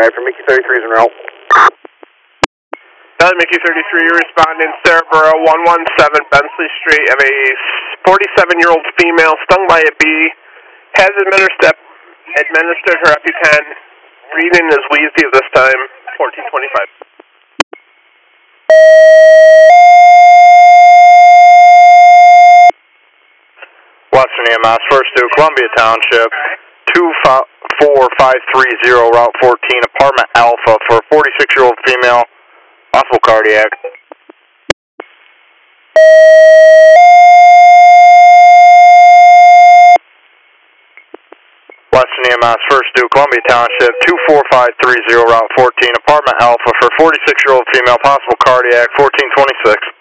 right for Mickey 33 is en route. Mickey 33, you're responding Cerebro 117 Bensley Street of a 47-year-old female stung by a bee, has administered her EpiPen, breathing is wheezy at this time, 1425. Western EMS, first to Columbia Township, 24530, Route 14, Apartment Alpha for a 46-year-old female, possible cardiac. Western EMS, first to Columbia Township, 24530, Route 14, Apartment Alpha for a 46-year-old female, possible cardiac, 1426.